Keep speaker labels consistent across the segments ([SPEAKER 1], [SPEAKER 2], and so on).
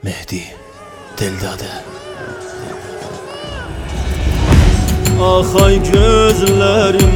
[SPEAKER 1] Mehdi Deldade.
[SPEAKER 2] Ah ay gözlerim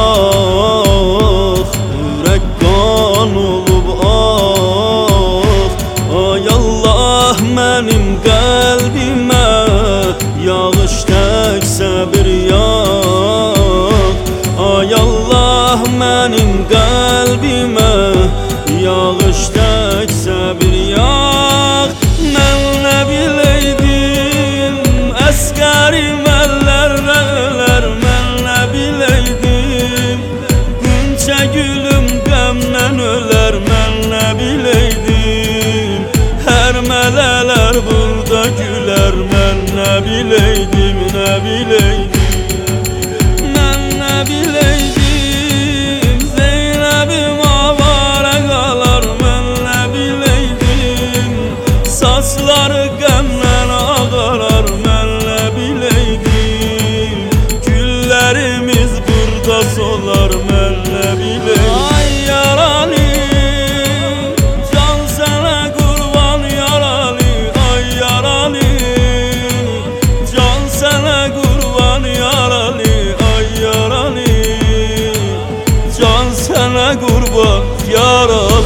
[SPEAKER 2] ah, yürek kan olup ah. Ay Allah benim kalbime yağış tekse bir yağ. Ay Allah benim kalbime yağış tekse bir yağ. Ben ne bileydim eskerim eller neler, ben ne bileydim Günçe gülüm gamden öler, ben ne bileydim her meleler burada güler, ben ne bileydim, ne bileydim. Ben ne bileydim Zeynep'im avara kalar, ben ne bileydim saçları gamden ağarar, ben ne bileydim güllerimiz burada solar, ben ne bileydim. Ay yaralı can sana kurban yaralı, ay yaralı can sana kurban yaralı, ay yaralı can sana kurban yaralı.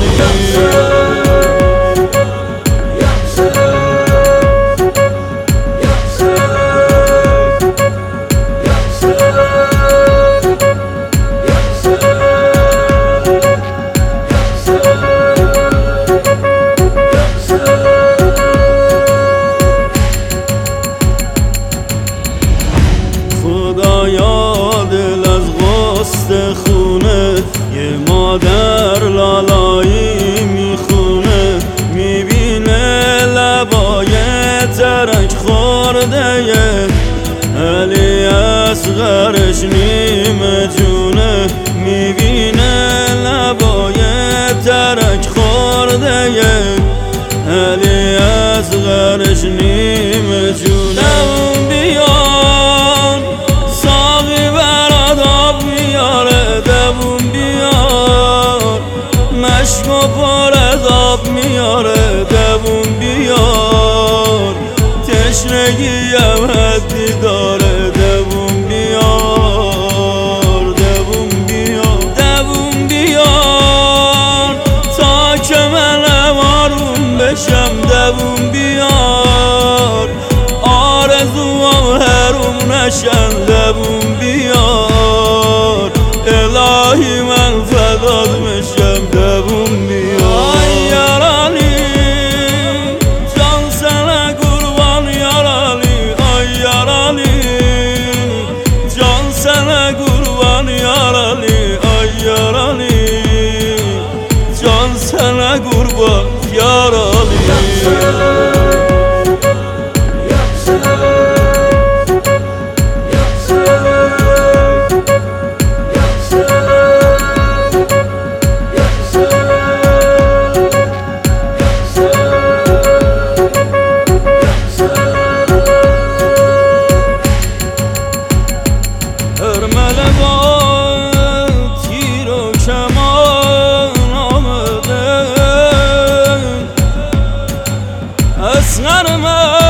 [SPEAKER 2] خدایا دل از غصه خونه یه مادر لالایی میخونه، میبینه لبای ترک خورده علی اصغرش نیمه جونه، میبینه لبای ترک خورده علی اصغرش نیمه جونه. بیان ساقی برات آب میاره، دوون بیار مشک و پر از آب میاره، دوون بیار تشنگیم حدی داره، دوون بیار، دوون بیار، دوون بیار تا که منم آروم بشم، دوون بیار آرزوام هروم نشن، دوون بیار الهی من فدات میشم، دوون بیار. ay yaralı can sana kurban yaralı, ay yaralı can sana kurban yaralı, ay yaralı can sana kurban yaralı. Örmeli var tیر و کمان آمده اصغر من